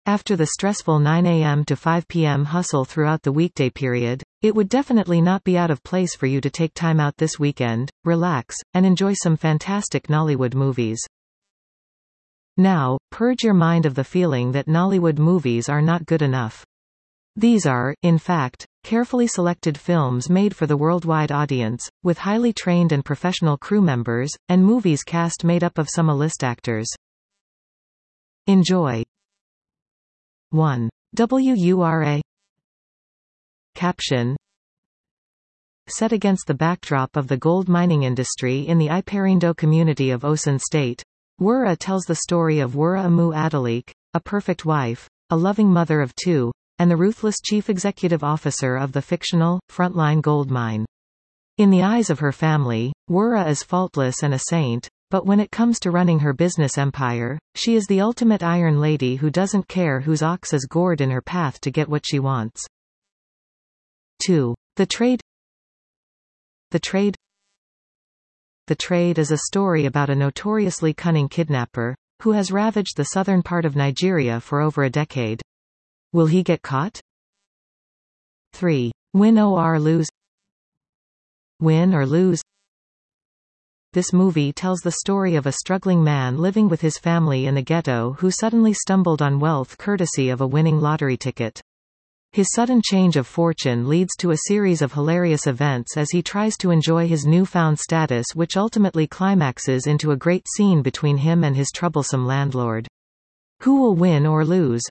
After the stressful 9 a.m. to 5 p.m. hustle throughout the weekday period, it would definitely not be out of place for you to take time out this weekend, relax, and enjoy some fantastic Nollywood movies. Now, purge your mind of the feeling that Nollywood movies are not good enough. These are, in fact, carefully selected films made for the worldwide audience, with highly trained and professional crew members, and movies cast made up of some A-list actors. Enjoy. 1. WURA. Caption. Set against the backdrop of the gold mining industry in the Iperindo community of Osun State, Wura tells the story of Wura Amu Adalik, a perfect wife, a loving mother of two, and the ruthless chief executive officer of the fictional, frontline gold mine. In the eyes of her family, Wura is faultless and a saint, but when it comes to running her business empire, she is the ultimate iron lady who doesn't care whose ox is gored in her path to get what she wants. 2. The Trade. The Trade. The Trade is a story about a notoriously cunning kidnapper, who has ravaged the southern part of Nigeria for over a decade. Will he get caught? 3. Win or lose. Win or lose. This movie tells the story of a struggling man living with his family in the ghetto who suddenly stumbled on wealth courtesy of a winning lottery ticket. His sudden change of fortune leads to a series of hilarious events as he tries to enjoy his newfound status, which ultimately climaxes into a great scene between him and his troublesome landlord. Who will win or lose?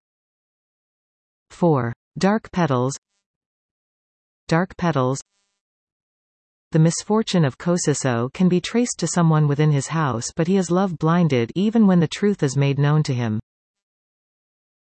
4. Dark Petals. Dark Petals. The misfortune of Kosiso can be traced to someone within his house, but he is love-blinded even when the truth is made known to him.